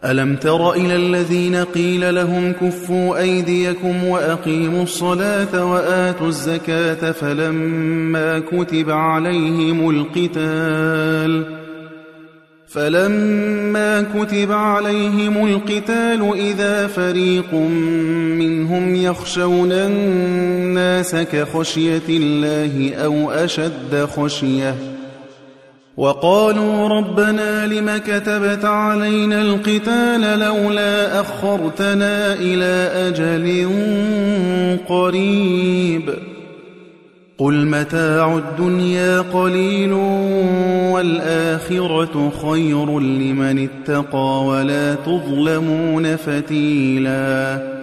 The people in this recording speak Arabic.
ألم تر إلى الذين قيل لهم كفوا أيديكم وأقيموا الصلاة وآتوا الزكاة فلما كتب عليهم القتال إذا فريق منهم يخشون الناس كخشية الله أو أشد خشية وقالوا ربنا لم كتبت علينا القتال لولا أخرتنا إلى أجل قريب قل متاع الدنيا قليل والآخرة خير لمن اتقى ولا تظلمون فتيلا